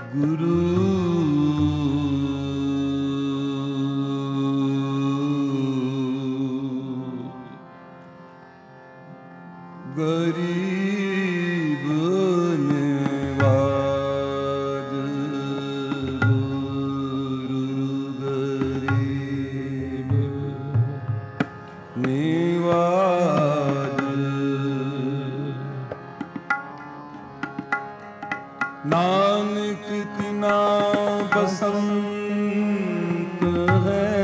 गुरु गरीब निवाज, गरीब निवाज। नानक तिना बसंत है,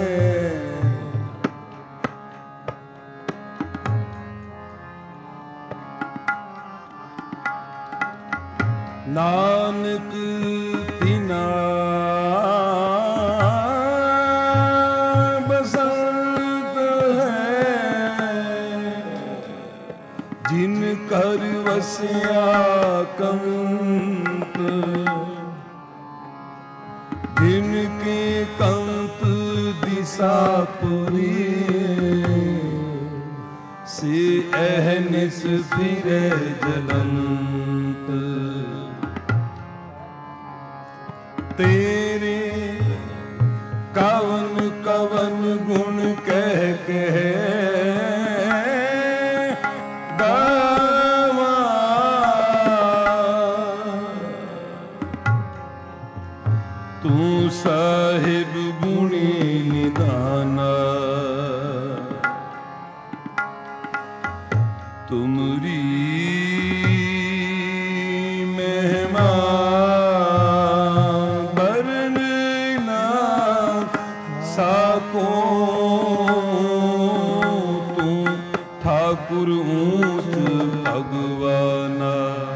नानक तिना बसंत है, जिन कर वसिया कंत, जिनके कंत दिशा पुरी, से अहनिस फिरे जलंत। तेरे कवन कवन गुण कह कह गावा, तू साहिब गुणी निदाना, तुमरी महिमा साको, तू ठाकुर ऊंच भगवाना।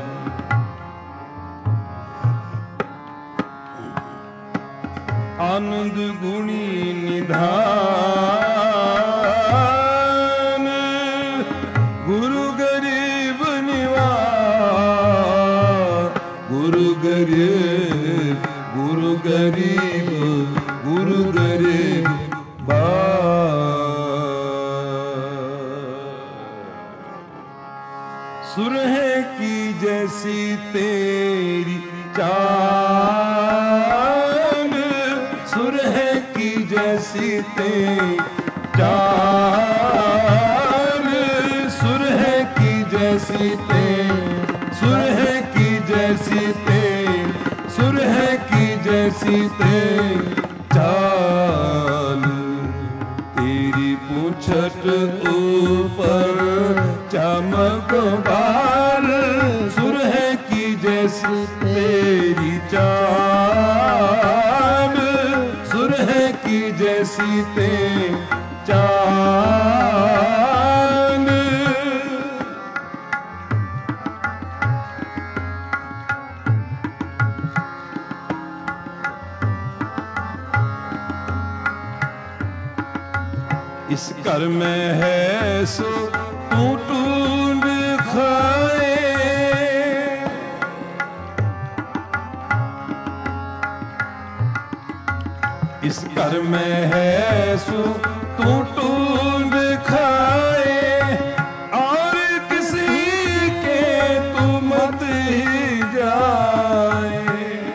आनंद गुणी निधान, गुरु गरीब निवास, गुरु गरीब, गुरु गरीब, गुरु गरीब बा। सुरह की जैसी तेरी चाल, सुरह की जैसी तेरी चाल, सुरह की जैसी तेरी, सुरह की जैसी तेरी, सुरह की जैसी तेरी चाल। तेरी पूंछट ऊपर चमक बाल, सुरह की जैसी तेरी चाल, सुरह की जैसी तेरी चाल। इस घर में है सो तू ढूंढ खाए, इस घर में है सो तू ढूंढ खाए, और किसी के तू मत ही जाए।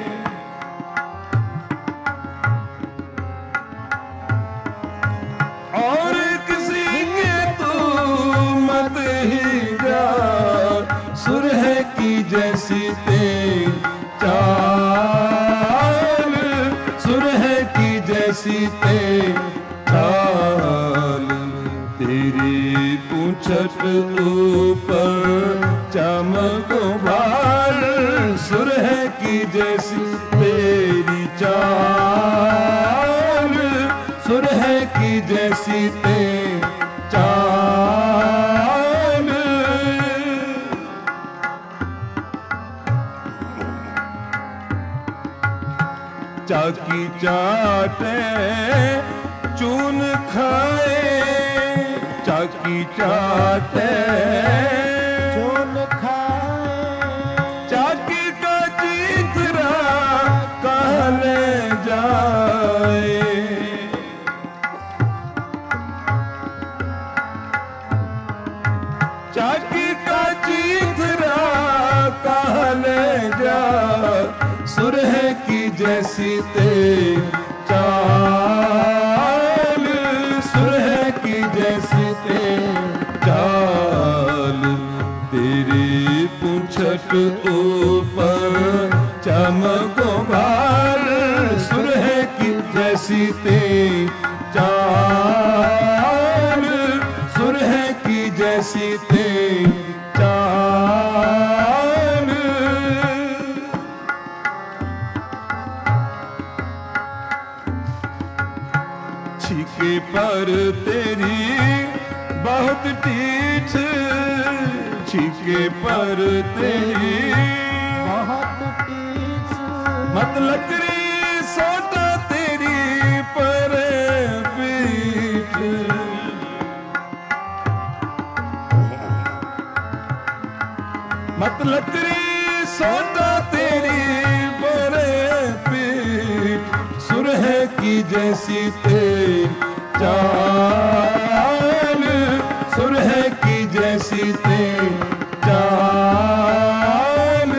और किसी के तू मत ही जा, सुरह की जैसी तेरी चाल, सुरह की जैसी तेरी चाल। तेरी पूंछट ऊपर चमक बाल, सुरह की जैसी तेरी चाल, सुरह की जैसी तेरी चाल। चाकी चाटे चून खाए, चाकी चाटे चून खाए, चाकी का चितरा कहले जाए। चाकी का चितरा कहले जा, सुरह की जैसी ते चाल, सुरह की जैसी ते चाल, तेरी पूंछट ऊपर चमक बाल, सुरह की जैसी ते चाल, सुरह की जैसी ते चाल। छीके पर तेरी बहुत टीठ, छीके पर तेरी बहुत टीठ, मत लकड़ी सोटा तेरी पर पीठ, मत लकड़ी सोटा तेरी पर पीठ, सुरह की जैसी ते चाल, सुरह की जैसी ते चाल।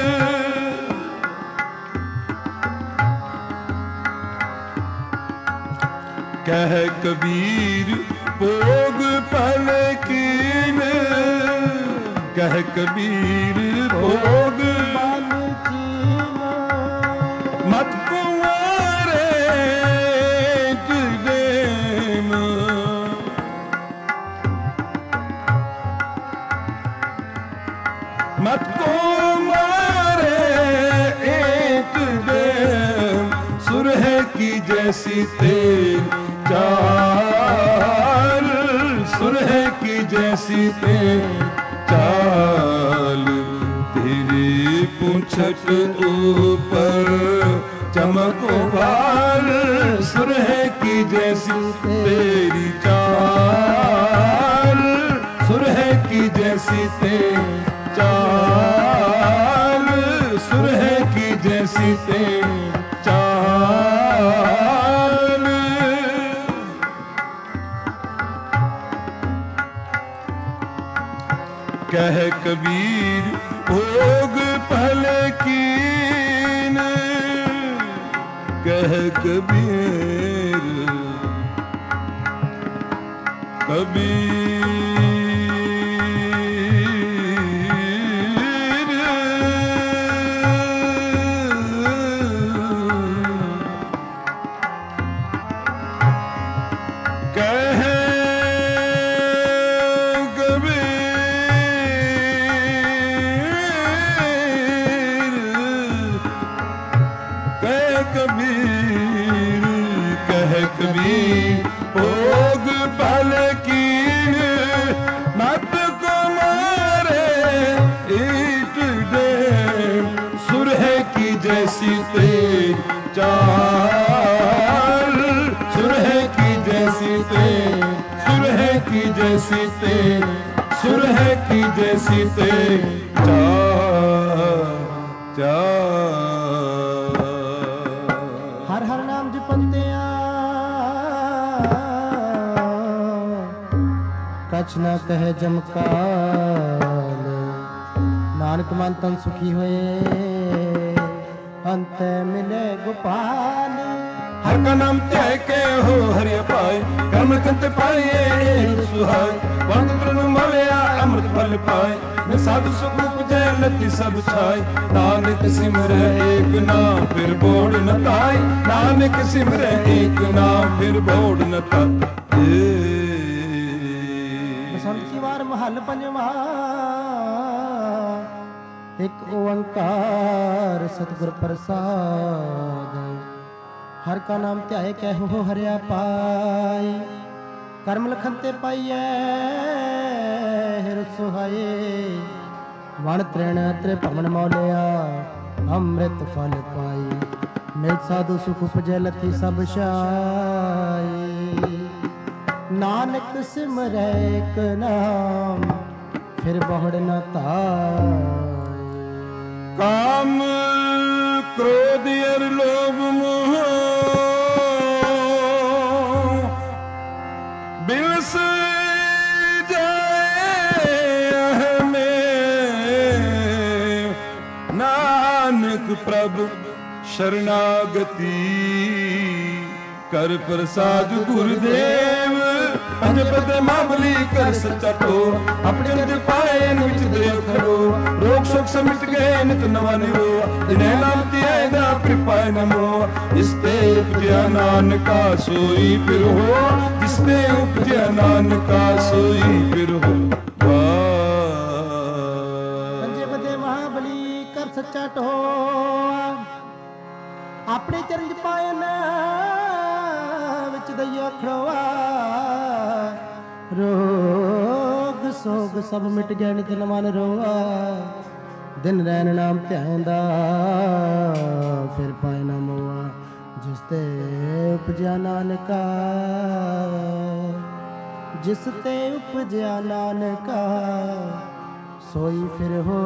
कह कबीर भोग पल कीन, कह कबीर भोग बल चीन, मत कुंवारे जुगेम, मत कुंवारे एक देम, सुरह की जैसी ते चाल, सुरह की जैसी ते चाल, तेरी पूंछट ऊपर चमक बाल, सुरह की जैसी तेरी चाल, सुरह की जैसी ते चाल, सुरह की जैसी ते चाल। कह कबीर भोग पल कीन, कह कबीर कबीर कह कबीर, कह कबीर भोग पल कीन, मत को मारे ईट दे, सुरह की जैसी ते चाल, सुरह की जैसी ते, सुरह की जैसी ते, सुरह की जैसी ते चाल, चाल। हर हर नाम जपंतिया कछ न कहे जमकाल, नानक मन तन सुखी होए अंत मिले गोपाल। हर का नाम त्याय के हो हरि पाए, कर्म कंत पाए सुहाय, वंद प्रनु मलया अमृत फल पाए, मैं साधु सुख उपजय लति सब छाय, नानक सिमरै एक नाम फिर बोड़ न ताय, नानक सिमरै एक नाम फिर बोड़ न ताय। बसंत की वार महल पंजवा, एक ओंकार सतगुर प्रसाद, हर का नाम ध्याय कहु हरिया पाई, कर्म लखन ते पाइए हिर सुहाए, वण तृण त्रिभुवन मौलिया अमृत फल पाई, मिल साधु सुख उपजै लथी सब छाई, नानक सिमरै एक नाम फिर बहुड़ न ताई। काम क्रोध अर लोभ मोह बिलस जाए हमें, नानक नानक प्रभ शरणागति कर प्रसाद गुरुदेव पंज पद मामली कर सच्चा तो अपने अंदर पाए विच दे खड़ो रोग शोक समिट गए नित नवा निरो जिन्हें नाम दिया दा कृपाए नमो जिसते उपजया नानका सोई फिर हो जिसते उपजया नानका सोई फिर हो पंजे पद महाबली कर सच्चा तो अपने चरण पाए ना विच दइया खड़ोआ रोग सोग सब मिट गए नित नवा निरोआ दिन रैन नाम ध्यान दा फिर पाए ना मोआ जिसते उपजया नानका जिसते उपजया नानका सोई फिर हो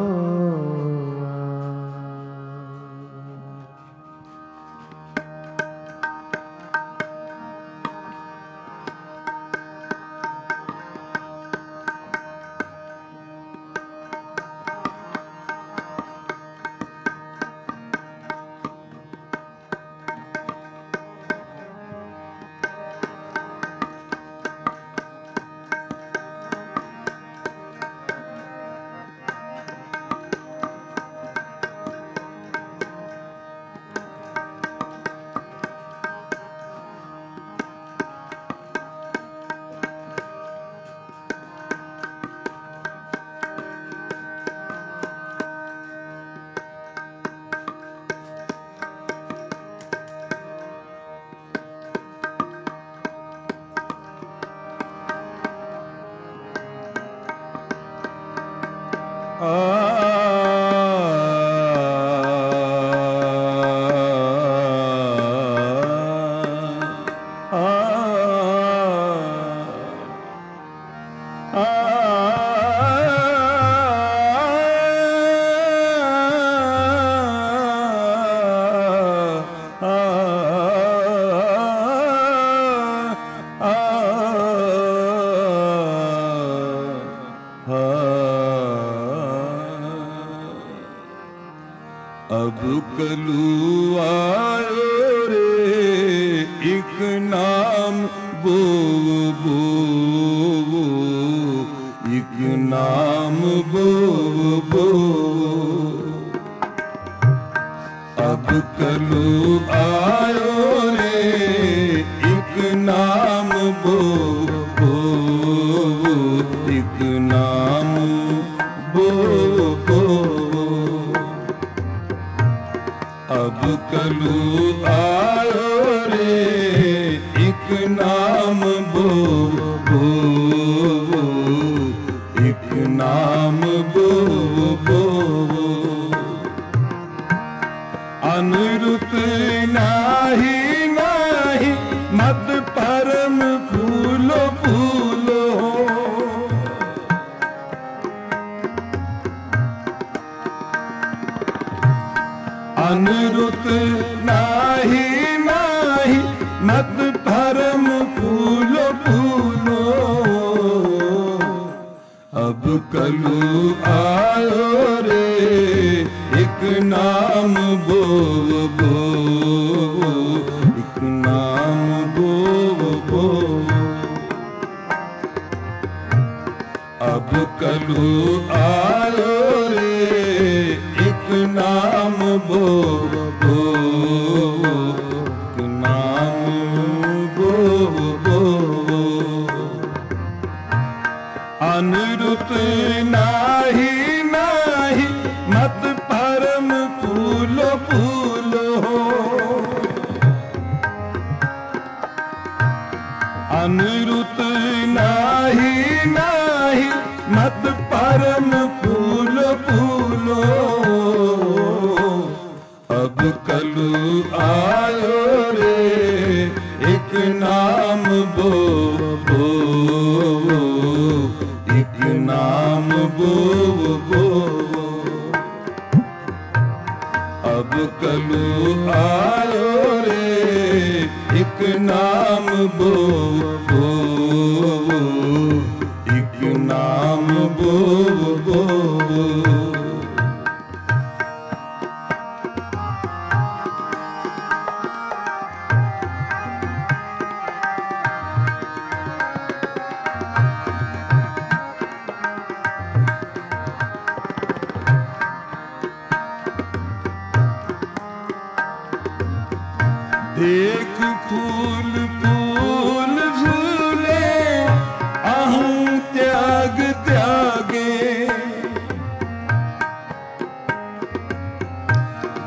अब कलू आयो रे एक नाम बो बो एक नाम बो बो अब कलू आयो रे एक नाम बो बो एक नाम बो बो अब कलू आयो रे एक नाम बो बो एक नाम बो बो अनिरुत नाही नाही मत परम फूलो फूलो अनिरुत नाही नाही मत परम फूलो फूलो अब कलू आयो रे एक नाम बो बो एक नाम बो बो अब कलू आयो रे एक नाम बो बो एक नाम बो बो अनिरुत नाही नाही मत परम फूलो फूलो अनिरुत नाही नाही मत परम फूलो फूलो अब कलू आयो रे एक नाम बो बो एक नाम बो बो अब कलू आयो रे एक नाम बो बो एक नाम बो बो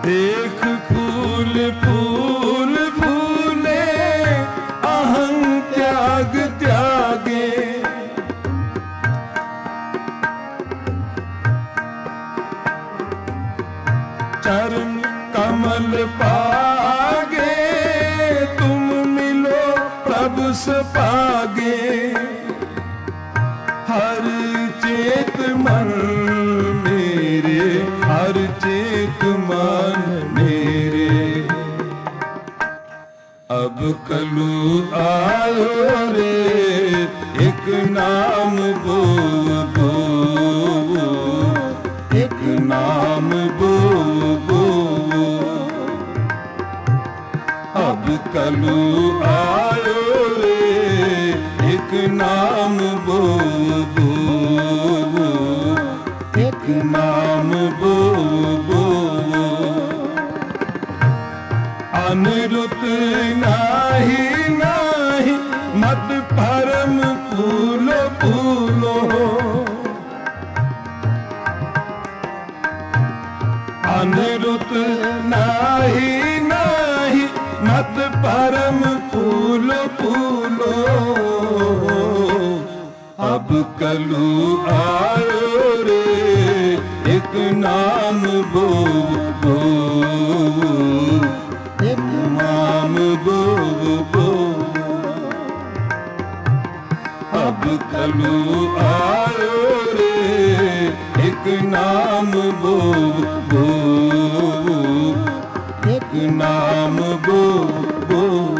देख फूल फूल फूले अहं त्याग त्यागे चरण कमल पागे तुम मिलो प्रभु सपागे हर चेत मन मेरे हर चेत मन मेरे अब कलू आयो रे एक नाम बो बो एक नाम बो बो अब कलू आयो रे एक नाम बो बो एक नाम बो बो अनिरुत नाही नाही मत परम फूलो फूलो अनिरुत नाही नाही मत परम फूलो फूलो अब कलू आयो रे एक नाम बो बो एक नाम बो बो अब कलू आयो रे एक नाम बो बो एक नाम बो बो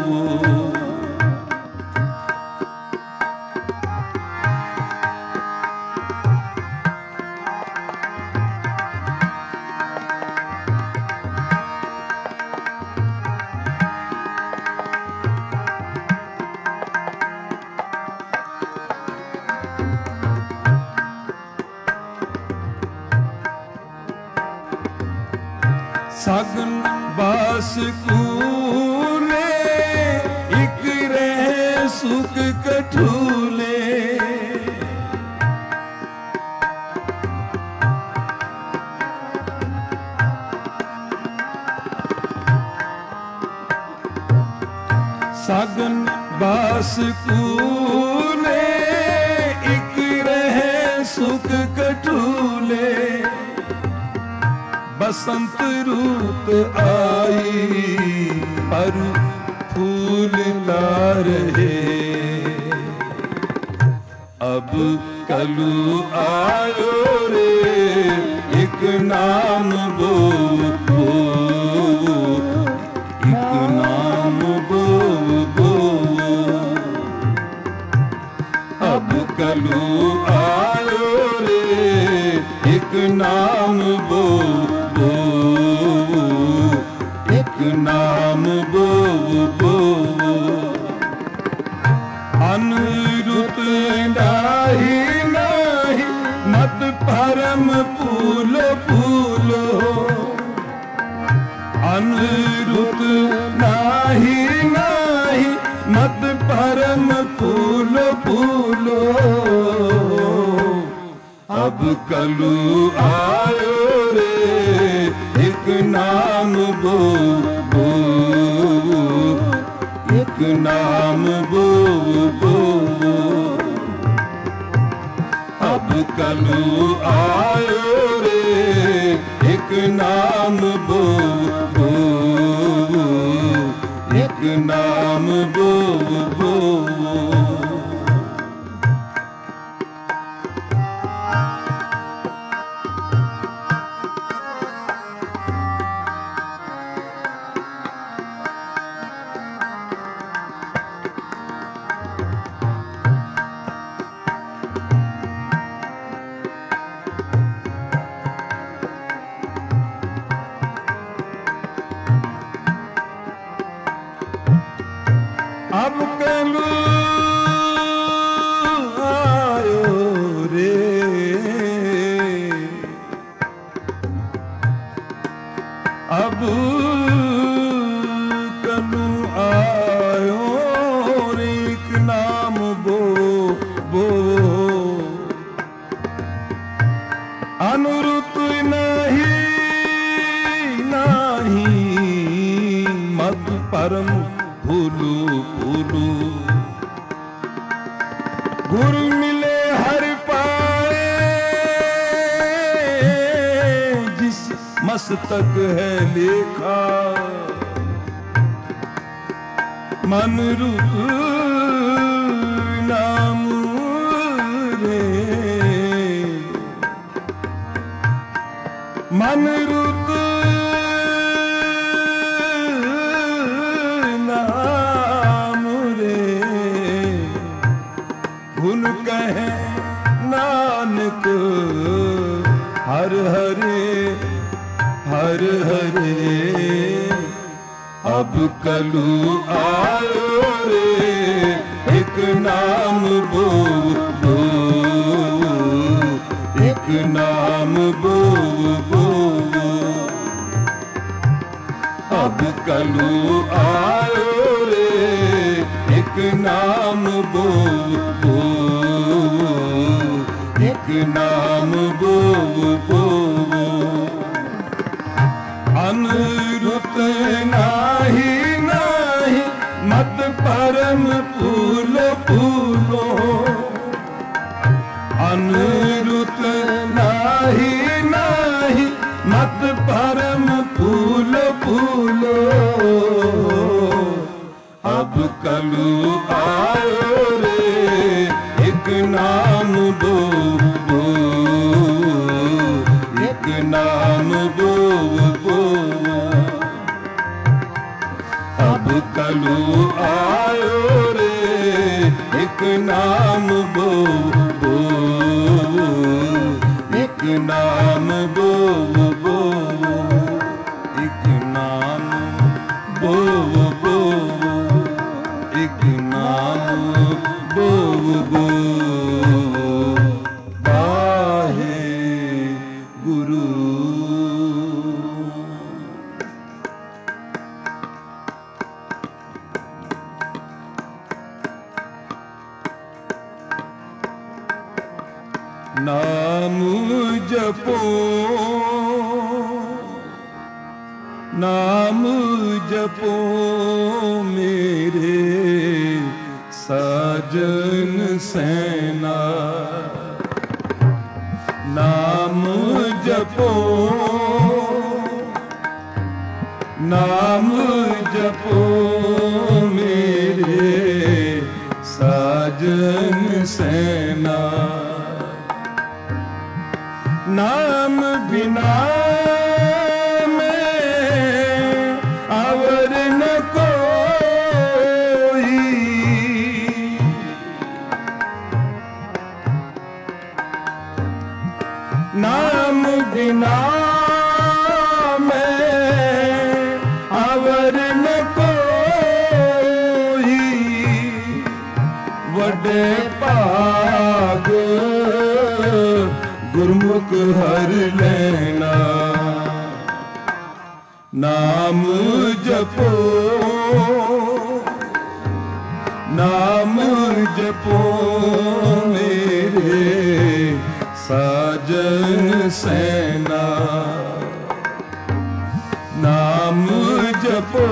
सगन बास कूले इक रह सुख कठूले सगन बास कूले इक रह सुख कठूले बसंत रूप आई पर फूल ना रहे अब कलू आयो रे एक नाम बो बो एक नाम बो बो अब कलू आयो रे एक नाम बो एक नाम बो बो अनिरुत नाही नाही मत परम फूलो फूलो अनिरुत नाही नाही मत परम फूलो फूलो अब कलू आयो रे एक नाम बो बो एक नाम बो बो अब कलू आयो रे एक नाम बो बो एक नाम बो बो अब कलू आयो रे अब कलू आयो रे एक नाम बो बो अनुरुत नहीं नहीं मस्तक है लेखा मन रूप नाम रे मन रूप नाम रे गुण कहे नानक हर हरे हर हरे अब कलू आयो रे एक नाम बो बो एक नाम बो बो अब कलू आयो रे एक नाम बो बो एक नाम बो बो अनुरुत नाही नाही मत परम फूल फूलो अनुरुत नाही नाही मत परम फूल फूलो अब कलू आयो रे एक नाम बो बो एक नाम बो बो अब कलू आयो रे एक नाम बो बो एक नाम बो बो एक नाम बो बो एक नाम बो बो वाहे गुरु नाम जपो नाम जपो मेरे साजन सेना नाम जपो नाम जपो मेरे साजन सेना नाम बिना में अवर न कोई नाम बिना में अवर न कोई वडे भाग गुरमुख हर लेना नाम जपो नाम जपो मेरे साजन सेना नाम जपो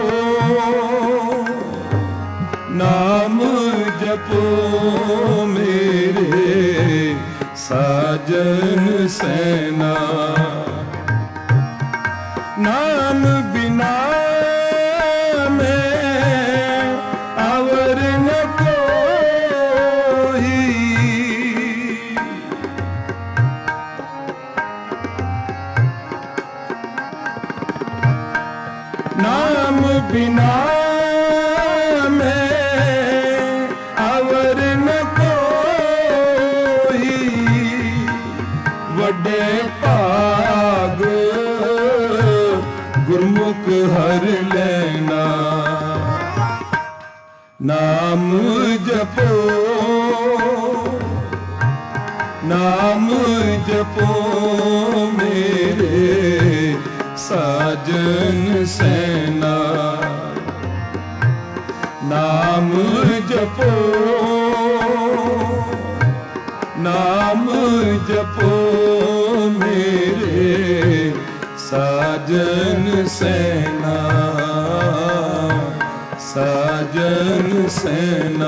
नाम जपो मेरे साजन सेना नाम बिना में अवर न कोई नाम बिना में अवर न कोई वडे भाग गुरमुख हर लेना नाम जपो नाम जपो मेरे साजन सेना नाम जपो नाम जपो मेरे साजन सेना साजन सेना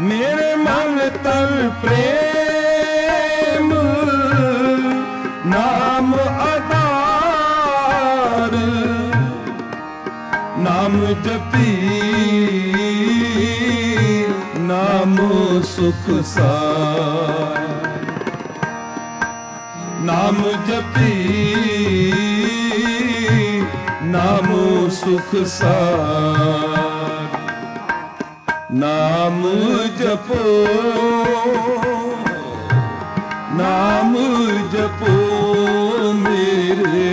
मेरे मन तल प्रेम नाम आधार, नाम जपी नाम सुख सार, नाम जपी नाम सुख सार, नाम जपो नाम जपो मेरे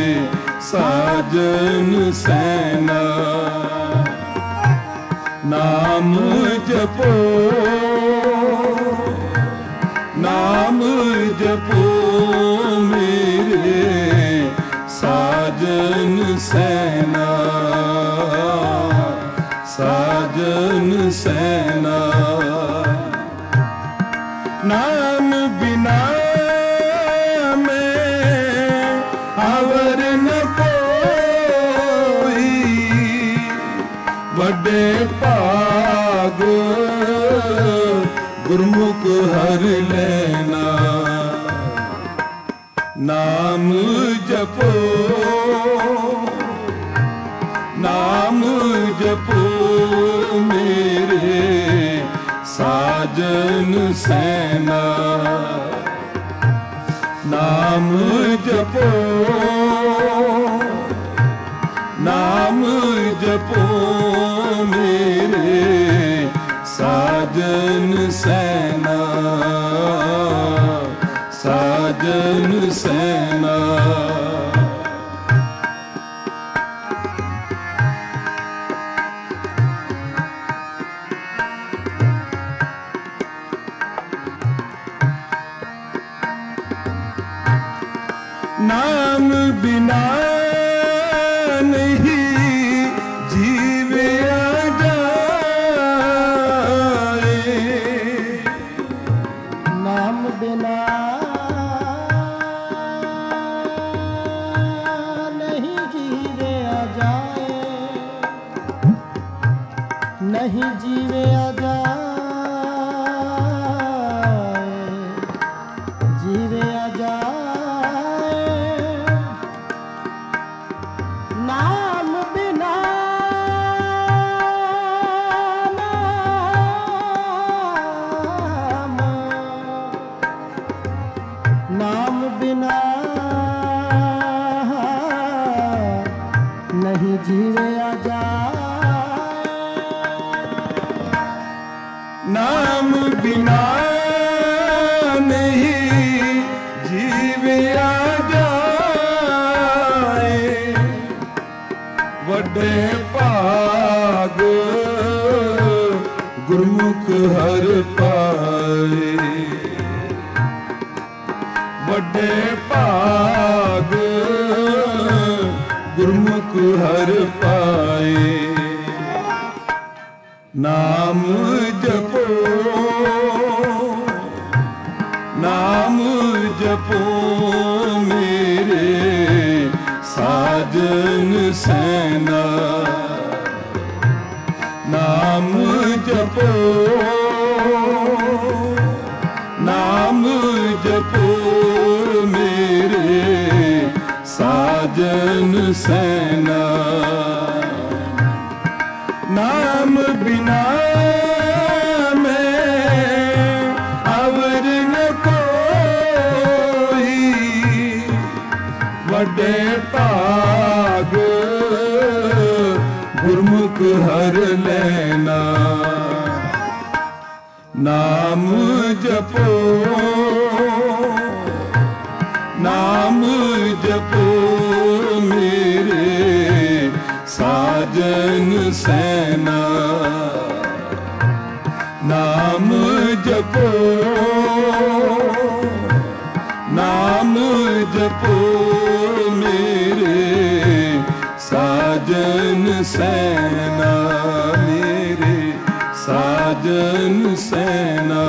साजन सैना, नाम जपो नाम जपो मेरे साजन सैना, साजन सैना। नाम बिना मैं आवर न कोई, बड़े भाग गुरमुख हर लेना, नाम जपो नाम जपो मेरे साजन सैना, नाम जपो नाम जपो मेरे साजन सैना, साजन सैना। नाम बिना नहीं जीविया जाए, नाम बिना नहीं जीवे आ जाए, नहीं जीवे आ जाए, जीवे आ जाए। नाम बिना नाम बिना नहीं जीवे आ जाए, नाम बिना नहीं जीवे आ जाए, वड्डे भाग गुरमुख हर पाए, वड्डे भाग गुरमुख हर पाए। नाम जपो नाम जपो मेरे साजन सैना, नाम जपो नाम जपो मेरे साजन सैना। नाम बिना मैं अवर न कोई, वड्डे भाग गुरमुख हर लेना, नाम जपो नाम जपो मेरे साजन सैना, नाम जपो नाम जपो मेरे साजन सैना, मेरे साजन सैना।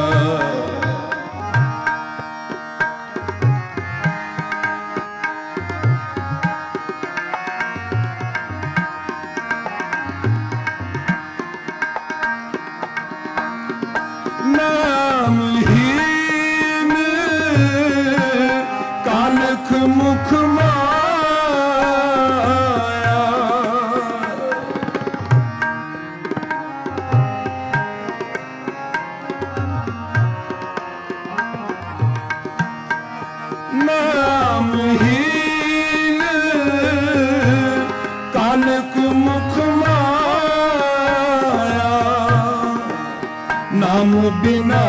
नाम बिना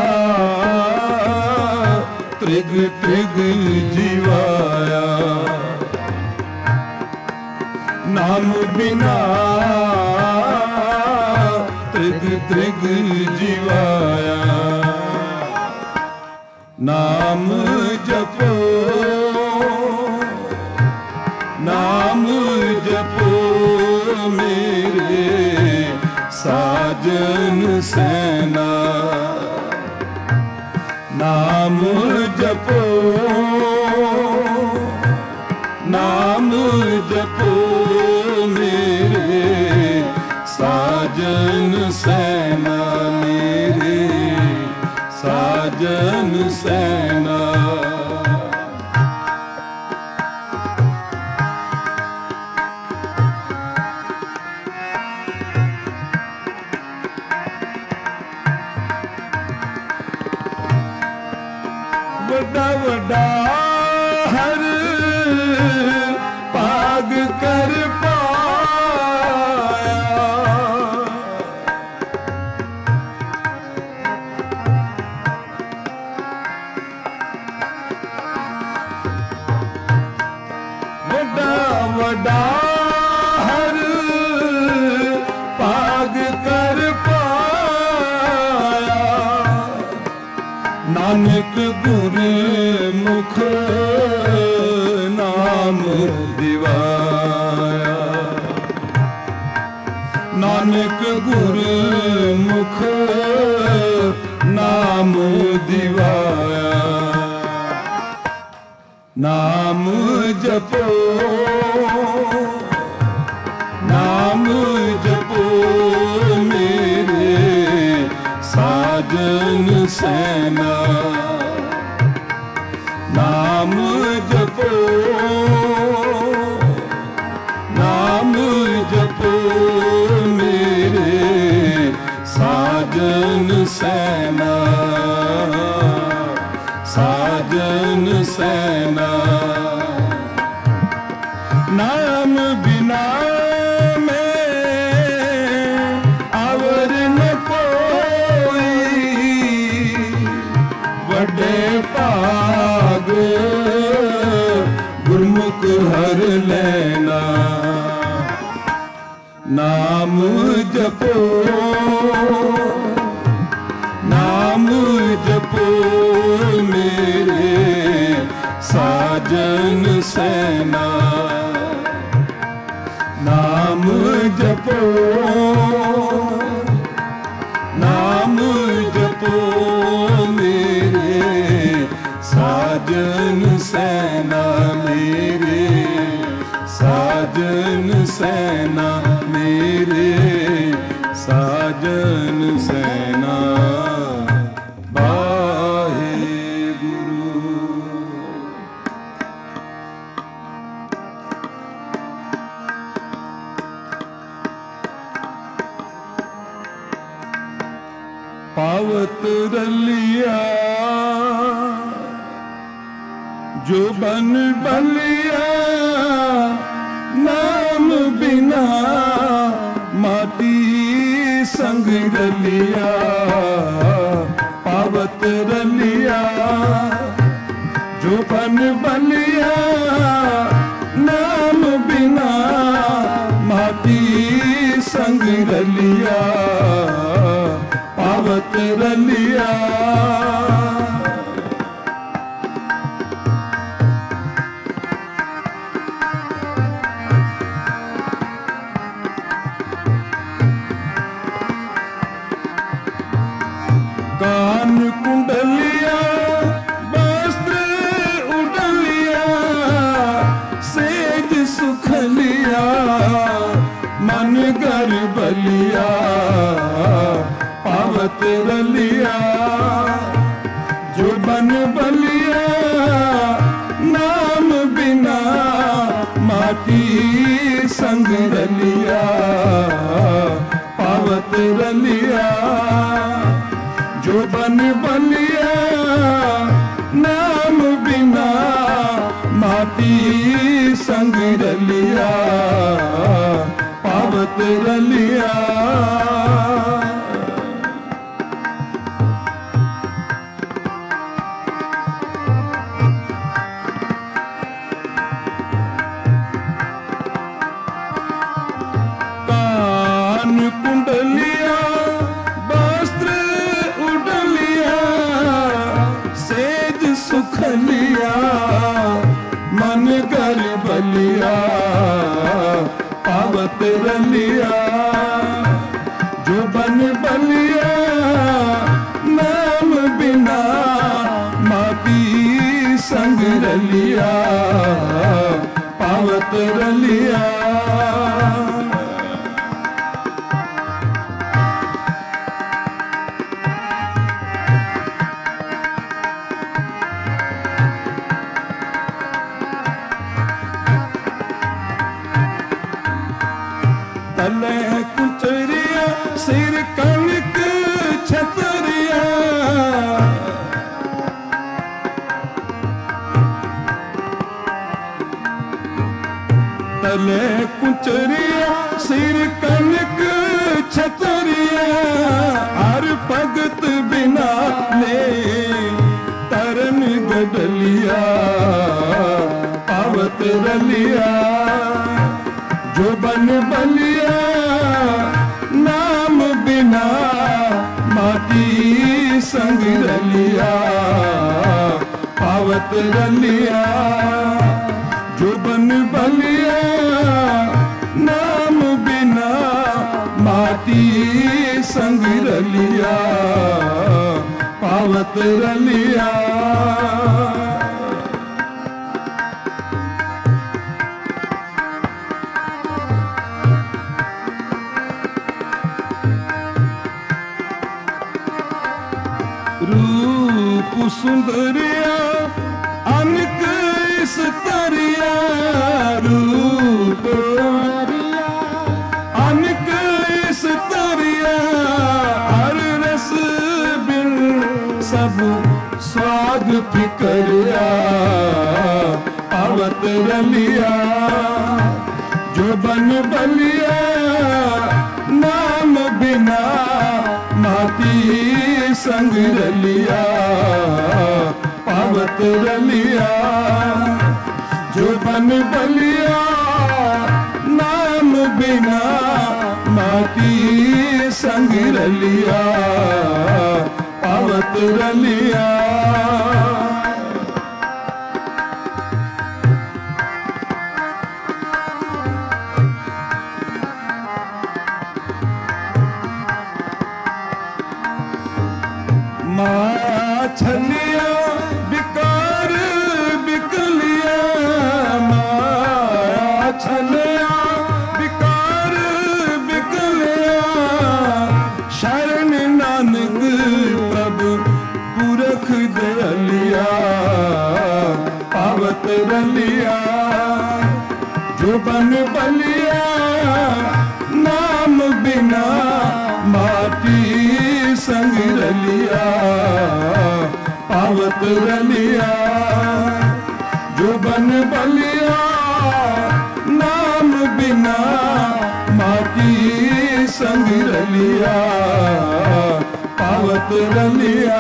त्रिग त्रिग जीवाया, नाम बिना त्रिग त्रिग जीवाया। नाम जपो नाम जपो मेरे साजन सैना, नाम जपो नाम जपो मेरे साजन सैना, मेरे साजन सैना। वड्डा वड्डा हर पाग कर पाया, वड्डा वड्डा हर पाग कर पाया। नानक गुर मुख नाम दिवाया, नानक गुर मुख नाम दिवाया। नाम जपो नाम जपो मेरे साजन सैना, नाम जपो नाम जपो मेरे साजन सैना, साजन सैना। नाम बिना भाग गुरमुख हर लेना। नाम जपो नाम जपो मेरे साजन सैना, नाम जपो नाम जपो मेरे साजन सैना, मेरे साजन सैना, मेरे साजन सैना। पावत रलिया जो बन बलिया, नाम बिना माटी संग रलिया। पावत रलिया जो बन बलिया, नाम बिना माटी संग रलिया। पावत रलिया कान कुंडलिया वस्त्र उडलिया, सेज सुखलिया मन गर बलिया। पावत रलिया जो बन बलिया, नाम बिना माटी संग रलिया। पावत रलिया जो बन बलिया, नाम बिना माटी संग रलिया। पावत रलिया सिर कनक छतरिया तले कुचरिया सिर कनक छतरिया हर भगत बिना ले तरन गडलिया पावत रलिया जो बन बलिया नाम बिना माटी संग रलिया पावत रलिया जो बन बलिया नाम बिना माटी संग रलिया पावत रलिया रूप सुंदरिया अनक इस तरिया रूप अनक इस तरिया हर रस बिन सब स्वाद फिकरिया पावत रलिया जो बन बलिया नाम बिना माटी संग रलिया पावत रलिया जो बन बलिया नाम बिना माटी संग रलिया पावत रलिया छलिया बिकार बिकलिया छलिया बिकार बिकलिया शरण नानक प्रभु पुरख दलिया पावत रलिया जो बन बलिया नाम बिना माटी संग रलिया पावत रलिया जो बन बलिया नाम बिना माटी संग रलिया पावत रलिया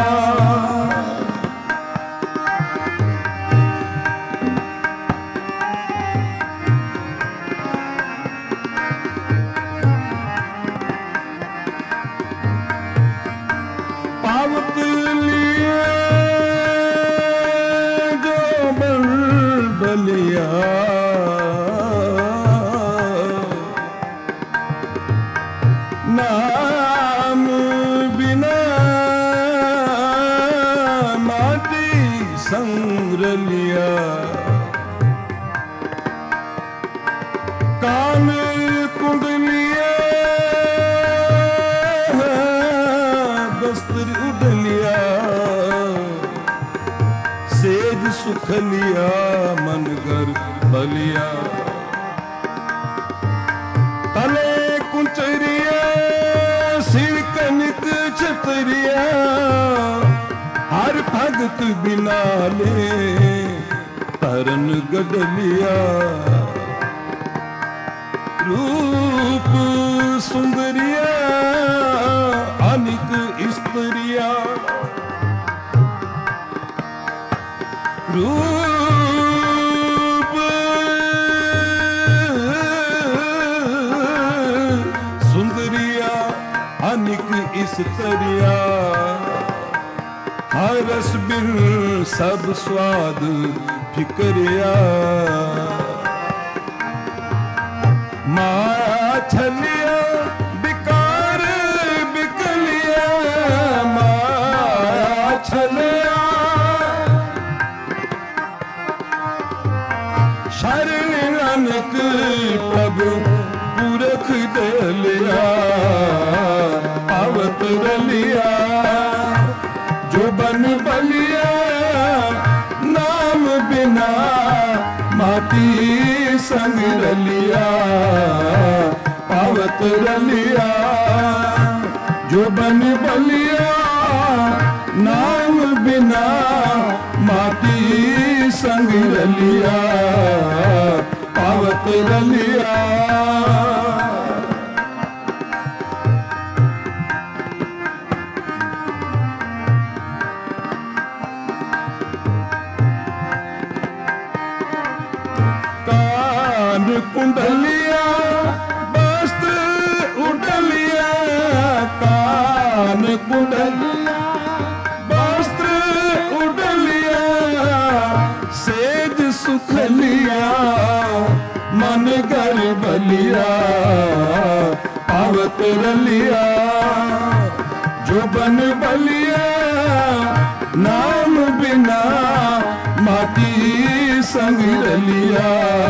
पावत लिए जो बलिया नाम बिना माटी संग रलिया कान कुंडलिया दस्तर उडलिया सेज सुख लिया मन घर बलिया तले कुंचरिया सिर कनक छतरिया हर भगत बिना ले तरन गडलिया रूप सुंदरिया अनिक स्त्रिया रूप सुंदरिया अनिक स्त्रिया हर रस बिन सब स्वाद फिकरिया माया छलिया बिकार बिकलिया माया छलिया शरण नानक प्रभु पुरख दलिया पावत रलिया जो बन बलिया नाम बिना माटी संग रलिया पावत रलिया जो बन बलिया नाम बिना माटी संग रलिया पावत रलिया। कान कुंडलिया वस्त्र उडलिया, कान कुंडलिया वस्त्र उडलिया, सेज सुखलिया मन कर बलिया पावत रलिया। जो बन बलिया नाम बिना माटी संग रलिया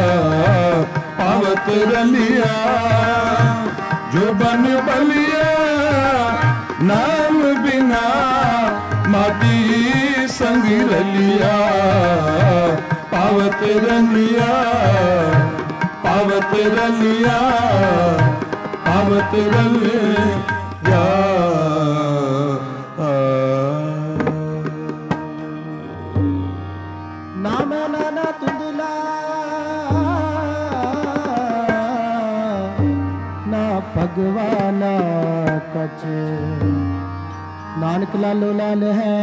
पावत रलिया। जो बन बलिया नाम बिना माटी संग रलिया पावत रलिया पावत रलिया पावत रलिया। नाम नाना तुंदला ना भगवाना कछ, नानक लालो लाल है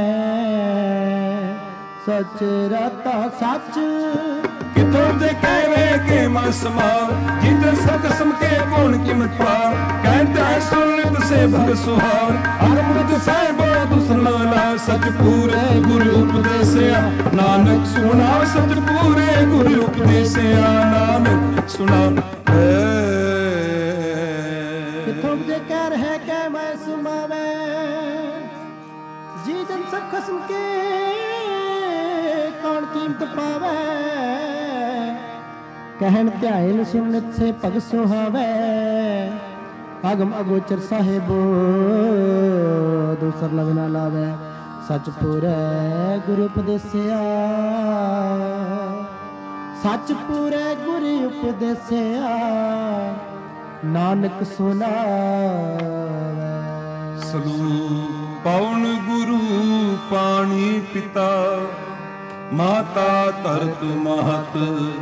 सच राता सच। कितों दे कहवे के मसमा जिधर सकसम के कौन कीमत पार, कहता है सुन से भग सुहार। अमृत साहिब दुसनाला सच पूरे गुरु उपदेसिया, नानक सुना सच पूरे गुरु उपदेसिया, नानक सुना। कितों दे कह रहे के मैं सुमावे जी जन सब खसम के कौन कीमत पावे। कहन ध्यान सुनत से पग सुहावे, आगम अगोचर साहिबो दूसर लग ना लावे। सच पूरे गुरु उपदेसिया, सच पूरे गुरु उपदेसिया, नानक सुनावे। सलूक पौन गुरु पानी पिता, माता धरत महत,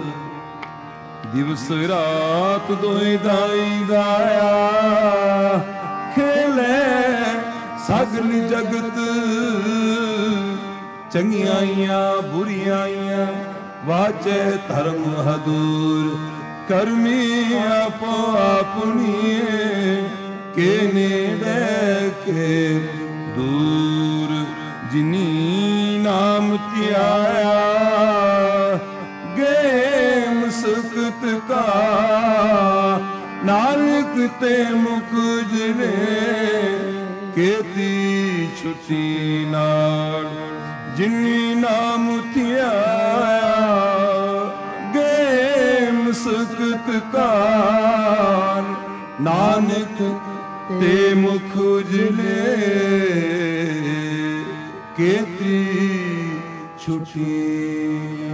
दिवस रात दोई दाई दाया। खेले सगल जगत चंगियाइयां बुरियाइयां, वाचे धर्म हदूर, करमी आपो अपनी के नेड़े के दूर। जिनी नाम त्याया गेम सुकत का, नानक ते मुख जिने केती छुटी नाल। जिनी नाम त्याया गेम सुकत का, नानक ते मुख उजले केती छुटी।